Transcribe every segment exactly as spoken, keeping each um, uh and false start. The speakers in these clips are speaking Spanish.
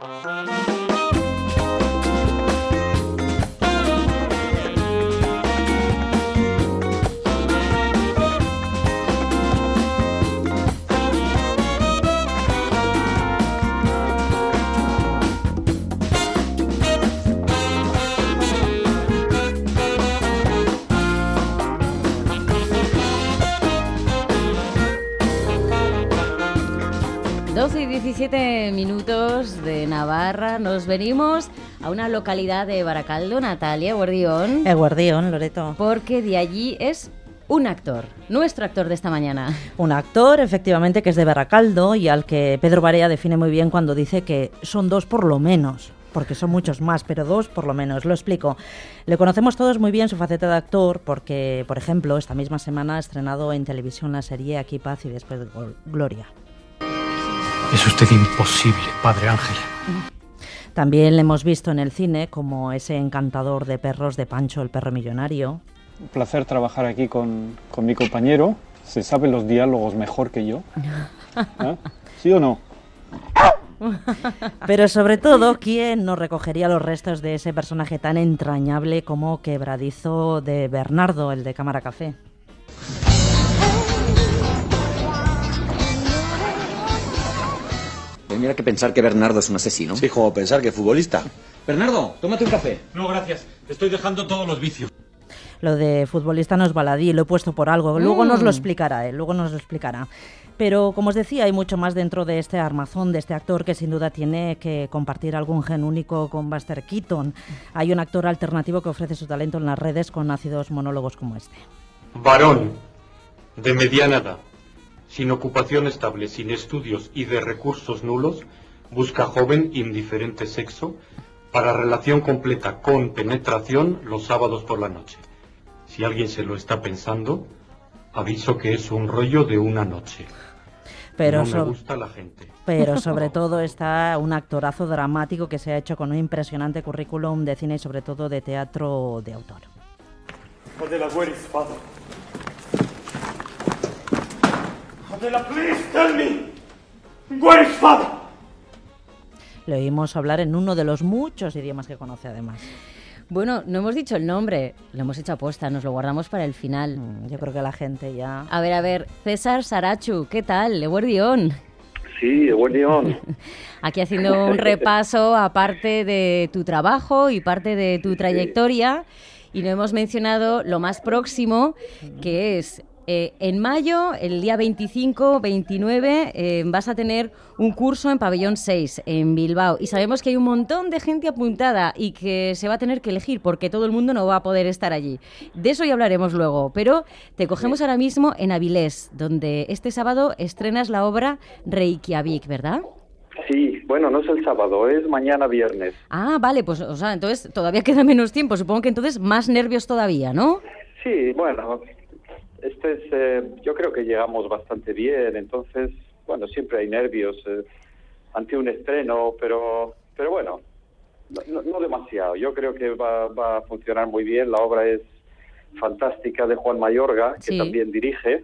doce y diecisiete minutos de Navarra. Nos venimos a una localidad de Baracaldo, Natalia, Guardión. Eguardión, Loreto. Porque de allí es un actor, nuestro actor de esta mañana. Un actor, efectivamente, que es de Baracaldo y al que Pedro Barea define muy bien cuando dice que son dos por lo menos. Porque son muchos más, pero dos por lo menos. Lo explico. Le conocemos todos muy bien su faceta de actor porque, por ejemplo, esta misma semana ha estrenado en televisión la serie Aquí Paz y después Gloria. Es usted imposible, Padre Ángel. También le hemos visto en el cine como ese encantador de perros de Pancho, el perro millonario. Un placer trabajar aquí con, con mi compañero. Se sabe los diálogos mejor que yo. ¿Eh? ¿Sí o no? Pero sobre todo, ¿quién nos recogería los restos de ese personaje tan entrañable como Quebradizo de Bernardo, el de Cámara Café? Mira que pensar que Bernardo es un asesino. Sí, como pensar que futbolista. Bernardo, tómate un café. No, gracias. Estoy dejando todos los vicios. Lo de futbolista no es baladí, lo he puesto por algo. Luego Mm. nos lo explicará, ¿eh? Luego nos lo explicará. Pero, como os decía, hay mucho más dentro de este armazón, de este actor que sin duda tiene que compartir algún gen único con Buster Keaton. Hay un actor alternativo que ofrece su talento en las redes con ácidos monólogos como este. Varón, de mediana edad, sin ocupación estable, sin estudios y de recursos nulos, busca joven indiferente sexo para relación completa con penetración los sábados por la noche. Si alguien se lo está pensando, aviso que es un rollo de una noche. Pero no me so- gusta la gente. Pero sobre todo está un actorazo dramático que se ha hecho con un impresionante currículum de cine y sobre todo de teatro de autor. Adela, where is father? Adela, please tell me, where is father? Le oímos hablar en uno de los muchos idiomas que conoce además. Bueno, no hemos dicho el nombre, lo hemos hecho aposta, nos lo guardamos para el final. Mm, Yo creo que la gente ya... A ver, a ver, César Sarachu, ¿qué tal? Eguardión. Sí, Eguardión. Aquí haciendo un repaso aparte de tu trabajo y parte de tu trayectoria. Y no hemos mencionado lo más próximo, que es eh, en mayo, el día veinticinco veintinueve, eh, vas a tener un curso en Pabellón seis, en Bilbao. Y sabemos que hay un montón de gente apuntada y que se va a tener que elegir porque todo el mundo no va a poder estar allí. De eso ya hablaremos luego. Pero te cogemos ahora mismo en Avilés, donde este sábado estrenas la obra Reykjavik, ¿verdad? Sí, bueno, no es el sábado, es mañana viernes. Ah, vale, pues o sea, entonces todavía queda menos tiempo. Supongo que entonces más nervios todavía, ¿no? Sí, bueno, este es, eh, yo creo que llegamos bastante bien, entonces, bueno, siempre hay nervios eh, ante un estreno, pero, pero bueno, no, no demasiado. Yo creo que va, va a funcionar muy bien. La obra es fantástica, de Juan Mayorga, que Sí. también dirige.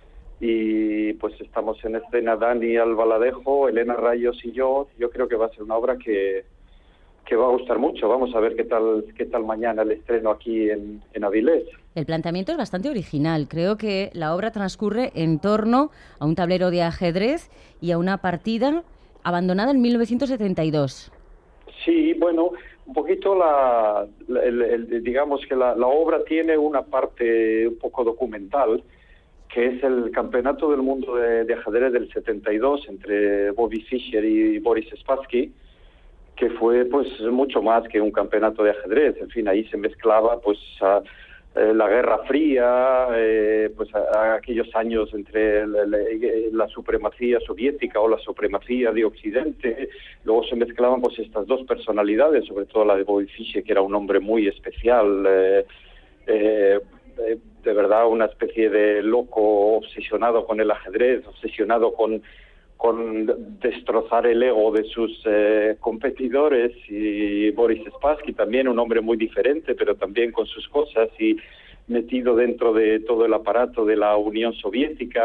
Y pues estamos en escena Dani Albaladejo, Elena Rayos y yo. Yo creo que va a ser una obra que, que va a gustar mucho. Vamos a ver qué tal qué tal mañana el estreno aquí en, en Avilés. El planteamiento es bastante original. Creo que la obra transcurre en torno a un tablero de ajedrez y a una partida abandonada en mil novecientos setenta y dos. Sí, bueno, un poquito la, la- el, el- digamos que la, la obra tiene una parte un poco documental, que es el campeonato del mundo de, de ajedrez del setenta y dos entre Bobby Fischer y Boris Spassky, que fue pues mucho más que un campeonato de ajedrez. En fin, ahí se mezclaba pues a, eh, la Guerra Fría, eh, pues a, a aquellos años entre la, la, la supremacía soviética o la supremacía de Occidente. Luego se mezclaban pues estas dos personalidades, sobre todo la de Bobby Fischer, que era un hombre muy especial, eh, eh, eh, de verdad una especie de loco obsesionado con el ajedrez, obsesionado con con destrozar el ego de sus eh, competidores, y Boris Spassky también un hombre muy diferente, pero también con sus cosas y metido dentro de todo el aparato de la Unión Soviética.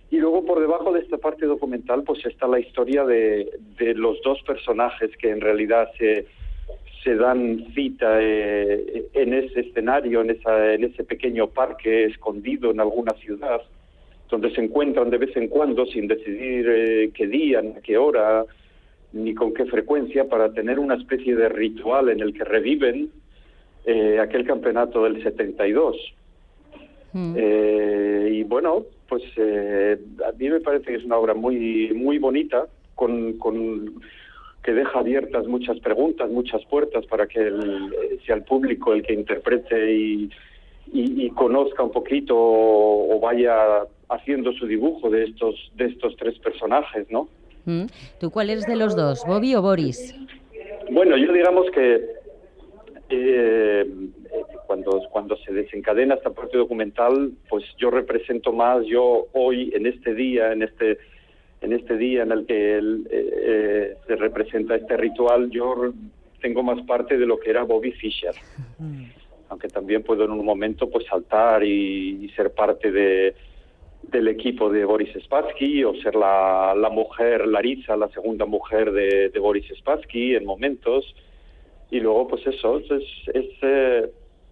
Y luego por debajo de esta parte documental pues está la historia de, de los dos personajes que en realidad se, se dan cita eh, en ese escenario, en, esa, en ese pequeño parque escondido en alguna ciudad, donde se encuentran de vez en cuando sin decidir eh, qué día, ni qué hora, ni con qué frecuencia, para tener una especie de ritual en el que reviven eh, aquel campeonato del setenta y dos. Mm. Eh, y bueno, pues eh, a mí me parece que es una obra muy muy bonita, con, con que deja abiertas muchas preguntas, muchas puertas para que el, sea el público el que interprete y, y, y conozca un poquito o, o vaya haciendo su dibujo de estos de estos tres personajes, ¿no? Mm. ¿Tú cuál eres de los dos, Bobby o Boris? Bueno, yo digamos que eh, cuando cuando se desencadena esta parte documental, pues yo represento más, yo hoy en este día, en este en este día en el que él, eh, se representa este ritual, yo tengo más parte de lo que era Bobby Fischer, mm. aunque también puedo en un momento pues saltar y, y ser parte de del equipo de Boris Spassky o ser la, la mujer Larisa, la segunda mujer de, de Boris Spassky en momentos. Y luego pues eso, es, es, eh,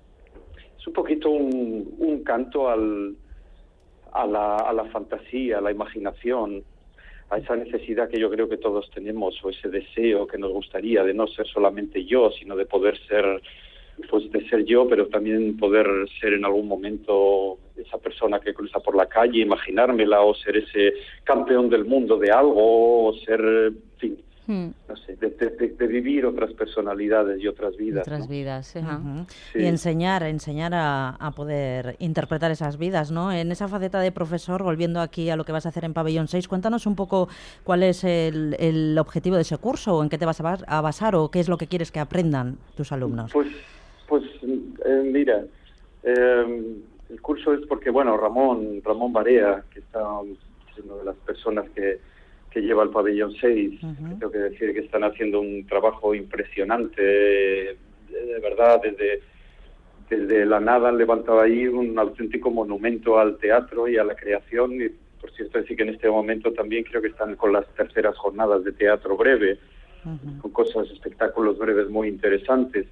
es un poquito un, un canto al, a, la, a la fantasía, a la imaginación, a esa necesidad que yo creo que todos tenemos, o ese deseo que nos gustaría de no ser solamente yo, sino de poder ser, pues de ser yo, pero también poder ser en algún momento esa persona que cruza por la calle, imaginármela, o ser ese campeón del mundo de algo, o ser, en fin, hmm. no sé, de, de, de vivir otras personalidades y otras vidas. Otras ¿no? vidas, ajá. Uh-huh. Sí. Y enseñar, enseñar a, a poder interpretar esas vidas, ¿no? En esa faceta de profesor, volviendo aquí a lo que vas a hacer en Pabellón seis, cuéntanos un poco cuál es el, el objetivo de ese curso, o en qué te vas a, bas- a basar, o qué es lo que quieres que aprendan tus alumnos. Pues, pues eh, mira, eh, el curso es porque, bueno, Ramón, Ramón Barea, que está, es una de las personas que, que lleva el Pabellón seis, uh-huh. tengo que decir que están haciendo un trabajo impresionante, de, de verdad, desde, desde la nada han levantado ahí un auténtico monumento al teatro y a la creación, y por cierto decir que en este momento también creo que están con las terceras jornadas de teatro breve, uh-huh. con cosas, espectáculos breves muy interesantes.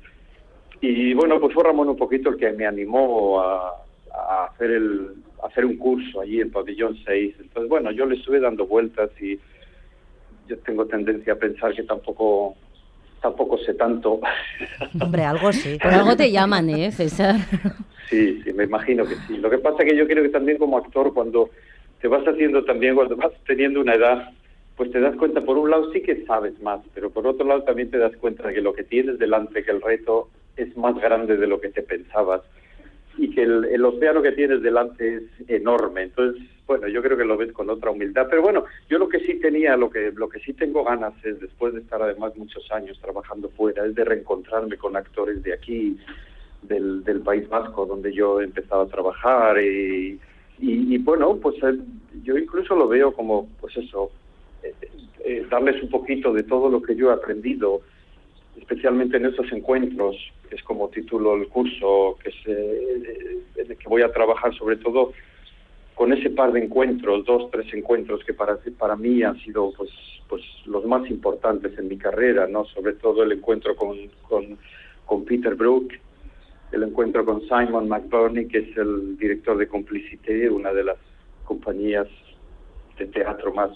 Y bueno, pues fue Ramón un poquito el que me animó a, a hacer el a hacer un curso allí en Pabellón seis. Entonces, bueno, yo le estuve dando vueltas y yo tengo tendencia a pensar que tampoco tampoco sé tanto. Hombre, algo sí. Por algo te llaman, ¿eh, César? Sí, sí, me imagino que sí. Lo que pasa es que yo creo que también como actor, cuando te vas haciendo también, cuando vas teniendo una edad, pues te das cuenta, por un lado sí que sabes más, pero por otro lado también te das cuenta de que lo que tienes delante, que el reto es más grande de lo que te pensabas y que el, el océano que tienes delante es enorme. Entonces, bueno, yo creo que lo ves con otra humildad. Pero bueno, yo lo que sí tenía, lo que lo que sí tengo ganas es, después de estar además muchos años trabajando fuera, es de reencontrarme con actores de aquí, del, del País Vasco, donde yo he empezado a trabajar y, y, y bueno, pues eh, yo incluso lo veo como, pues eso, eh, eh, darles un poquito de todo lo que yo he aprendido, especialmente en esos encuentros, que es como titulo el curso, que es eh, en el que voy a trabajar sobre todo con ese par de encuentros, dos, tres encuentros que para para mí han sido pues pues los más importantes en mi carrera, ¿no? Sobre todo el encuentro con con, con Peter Brook, el encuentro con Simon McBurney, que es el director de Complicité, una de las compañías de teatro más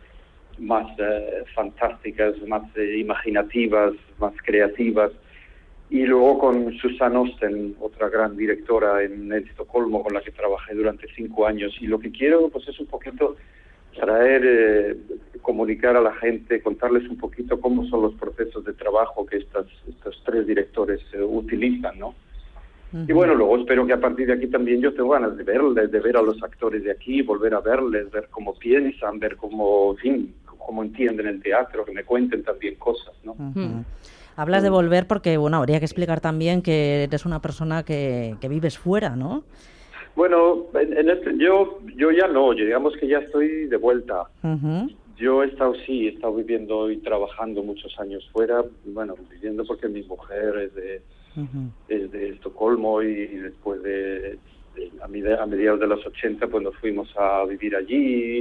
más eh, fantásticas, más eh, imaginativas, más creativas, y luego con Susan Osten, otra gran directora en, en Estocolmo, con la que trabajé durante cinco años, y lo que quiero pues es un poquito traer, eh, comunicar a la gente, contarles un poquito cómo son los procesos de trabajo que estas, estos tres directores eh, utilizan, ¿no? Uh-huh. Y bueno, luego espero que a partir de aquí también yo tengo ganas de verles, de ver a los actores de aquí, volver a verles, ver cómo piensan, ver cómo, en fin, cómo entienden el teatro, que me cuenten también cosas, ¿no? Uh-huh. Hablas de volver porque, bueno, habría que explicar también que eres una persona que, que vives fuera, ¿no? Bueno, en, en este, yo yo ya no, digamos que ya estoy de vuelta. Uh-huh. Yo he estado, sí, he estado viviendo y trabajando muchos años fuera, bueno, viviendo porque mi mujer es de, uh-huh. es de Estocolmo y, y después de, a, med- a mediados de los ochenta pues nos fuimos a vivir allí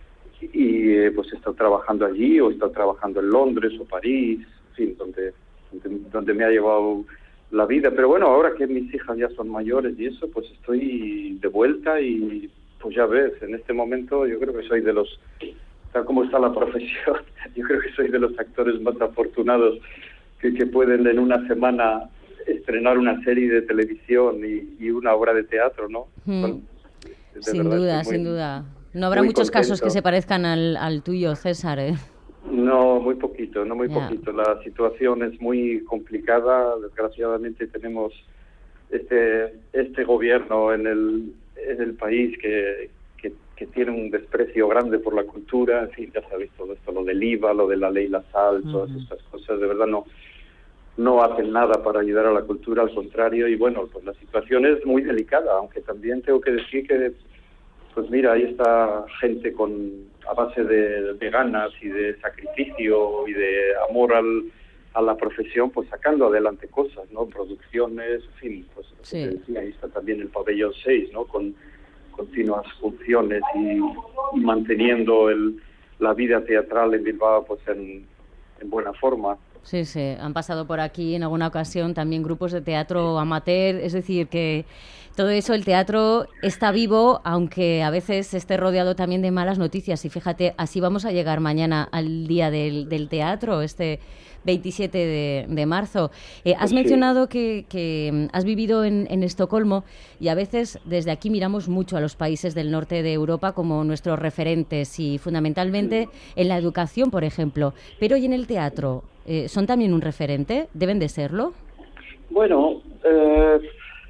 y eh, pues he estado trabajando allí o he estado trabajando en Londres o París, en fin, donde, donde, donde me ha llevado la vida. Pero bueno, ahora que mis hijas ya son mayores y eso, pues estoy de vuelta y pues ya ves, en este momento yo creo que soy de los, tal como está la profesión, yo creo que soy de los actores más afortunados que, que pueden en una semana estrenar una serie de televisión y, y una obra de teatro, ¿no? Mm. Bueno, sin duda, muy, sin duda. No habrá muchos contento. Casos que se parezcan al, al tuyo, César, ¿eh? No, muy poquito, no muy yeah. poquito. La situación es muy complicada. Desgraciadamente tenemos este este gobierno en el en el país que, que, que tiene un desprecio grande por la cultura. En fin, ya sabéis todo esto, lo del I V A, lo de la ley La Sal, uh-huh. todas estas cosas. De verdad no no hacen nada para ayudar a la cultura, al contrario. Y bueno, pues la situación es muy delicada, aunque también tengo que decir que, pues mira, ahí está gente con a base de, de ganas y de sacrificio y de amor al, a la profesión, pues sacando adelante cosas, ¿no? Producciones, en fin, pues sí. Te decía, ahí está también el pabellón seis, ¿no? Con continuas funciones y, y manteniendo el, la vida teatral en Bilbao, pues en, en buena forma. Sí, sí, han pasado por aquí en alguna ocasión también grupos de teatro amateur, es decir, que todo eso, el teatro está vivo, aunque a veces esté rodeado también de malas noticias. Y fíjate, así vamos a llegar mañana al Día del, del Teatro, este veintisiete de, de marzo. Eh, has sí. mencionado que, que has vivido en, en Estocolmo y a veces desde aquí miramos mucho a los países del norte de Europa como nuestros referentes y fundamentalmente sí. en la educación, por ejemplo. Pero ¿y en el teatro? Eh, ¿Son también un referente? ¿Deben de serlo? Bueno, eh,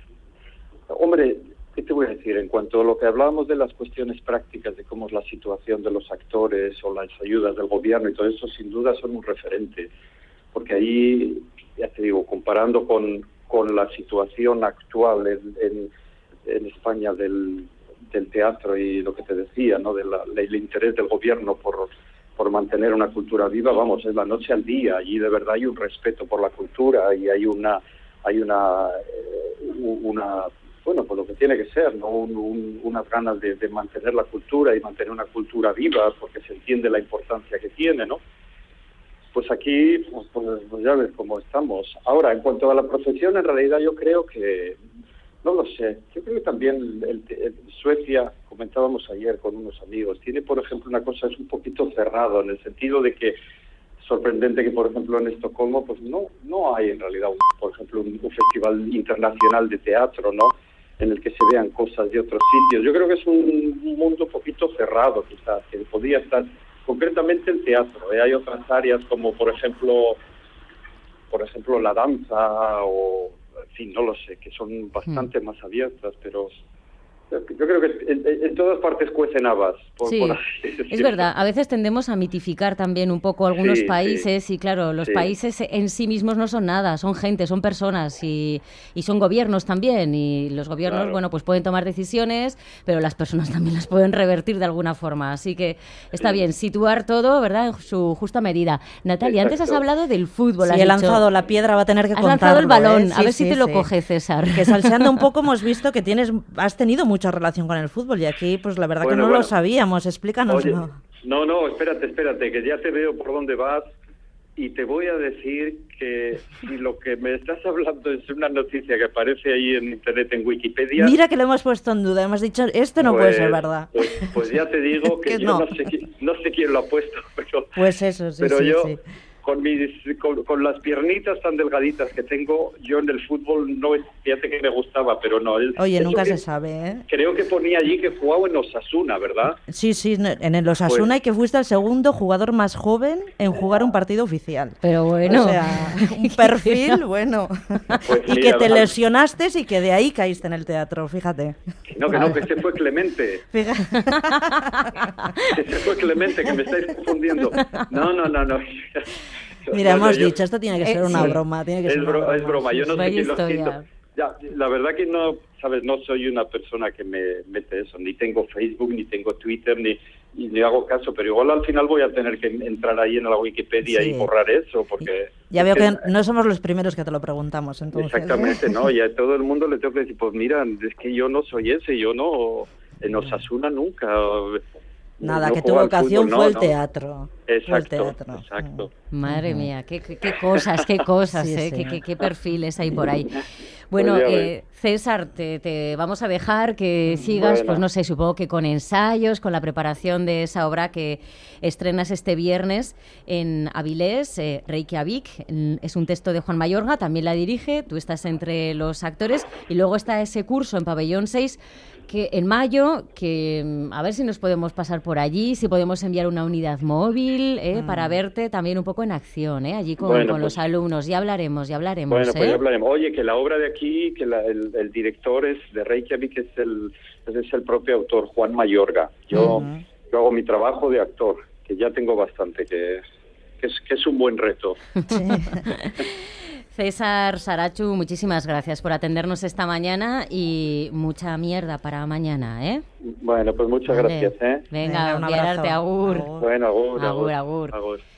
hombre, ¿qué te voy a decir? En cuanto a lo que hablábamos de las cuestiones prácticas, de cómo es la situación de los actores o las ayudas del gobierno y todo eso, sin duda son un referente. Porque ahí, ya te digo, comparando con, con la situación actual en, en, en España del, del teatro y lo que te decía, ¿no? Del de interés del gobierno por... por mantener una cultura viva, vamos, es la noche al día. Allí de verdad hay un respeto por la cultura y hay una, hay una, eh, una, bueno, pues lo que tiene que ser, ¿no? Un, un, unas ganas de, de mantener la cultura y mantener una cultura viva, porque se entiende la importancia que tiene, ¿no? Pues aquí, pues, pues ya ves cómo estamos. Ahora, en cuanto a la profesión, en realidad yo creo que, no lo sé, yo creo que también el, el, Suecia, comentábamos ayer con unos amigos, tiene, por ejemplo, una cosa, es un poquito cerrado, en el sentido de que, sorprendente que, por ejemplo, en Estocolmo, pues no no hay en realidad, un, por ejemplo, un, un festival internacional de teatro, ¿no?, en el que se vean cosas de otros sitios. Yo creo que es un, un mundo un poquito cerrado, quizás, que podría estar, concretamente el teatro, ¿eh? Hay otras áreas como, por ejemplo, por ejemplo, la danza o... en fin, no lo sé, que son bastante mm. más abiertas, pero yo creo que en, en todas partes cuecen habas. Por, sí, por así es verdad. A veces tendemos a mitificar también un poco algunos sí, países sí. y claro, los sí. países en sí mismos no son nada, son gente, son personas y, y son gobiernos también y los gobiernos, claro. bueno, pues pueden tomar decisiones, pero las personas también las pueden revertir de alguna forma. Así que está sí. bien situar todo, ¿verdad?, en su justa medida. Natalia, Exacto. antes has hablado del fútbol. Sí, has he dicho, lanzado la piedra, va a tener que has contarlo. Has lanzado el balón, ¿eh? a sí, ver sí, si te sí. lo coge, César. Que salseando un poco hemos visto que tienes, has tenido mucha relación con el fútbol y aquí, pues la verdad bueno, que no bueno. lo sabíamos. Explícanos. Oye, no, no, espérate, espérate, que ya te veo por dónde vas y te voy a decir que si lo que me estás hablando es una noticia que aparece ahí en internet, en Wikipedia... Mira que lo hemos puesto en duda, hemos dicho, esto no pues, puede ser verdad. Pues, pues ya te digo que, que yo no. No, sé, no sé quién lo ha puesto, pero... Pues eso, sí, pero sí, yo, sí. Con, mis, con, con las piernitas tan delgaditas que tengo, yo en el fútbol no es, fíjate que me gustaba, pero no. El, Oye, nunca que, se sabe, ¿eh? Creo que ponía allí que jugaba en Osasuna, ¿verdad? Sí, sí, en el Osasuna pues, y que fuiste el segundo jugador más joven en jugar un partido oficial. Pero bueno. O sea, un perfil, bueno. Pues y mira, que te lesionaste y que de ahí caíste en el teatro, fíjate. No, que no, que ese fue Clemente. Fíjate. Ese fue Clemente, que me estáis confundiendo. No, no, no, no. Mira, no, hemos yo, dicho, esto tiene que ser eh, una sí. broma. Tiene que es, ser bro, una broma. es broma, yo no sé quién lo, ha escrito, Ya, la verdad que no, sabes, no soy una persona que me mete eso, ni tengo Facebook, ni tengo Twitter, ni, ni hago caso, pero igual al final voy a tener que entrar ahí en la Wikipedia Sí. y borrar eso, porque... Ya veo porque- que no somos los primeros que te lo preguntamos, entonces. Exactamente, ¿no? Y a todo el mundo le tengo que decir, pues mira, es que yo no soy ese, yo no, en Osasuna nunca... Nada, no que tu juego al vocación fútbol, fue no, el no. teatro. Fue el Exacto, teatro. exacto. Madre mía, qué, qué- qué cosas, qué cosas, Sí, ¿eh? sí. Qué, qué- qué perfiles hay por ahí. Bueno, Pues ya eh, César, te, te vamos a dejar que sigas, Bueno. pues no sé, supongo que con ensayos, con la preparación de esa obra que estrenas este viernes en Avilés, eh, Reykjavik. Mm, Es un texto de Juan Mayorga, también la dirige, tú estás entre los actores, y luego está ese curso en Pabellón seis que en mayo, que mm, a ver si nos podemos pasar por allí, si podemos enviar una unidad móvil eh, para verte también un poco en acción, eh, allí con, Bueno, con los pues- alumnos. Ya hablaremos, ya hablaremos. Bueno, pues ¿eh? ya hablaremos. Oye, que la obra de aquí, que la- el, el director es de Reykjavik, es el, es el propio autor, Juan Mayorga. Yo, Ujú. yo hago mi trabajo de actor, que ya tengo bastante, que, que, es, que es un buen reto. César Sarachu, muchísimas gracias por atendernos esta mañana y mucha mierda para mañana, ¿eh? Bueno, pues muchas Vale. gracias, ¿eh? Venga, Venga, un Gerarte, abrazo. agur. Agur. Bueno, agur, Agur, agur. agur.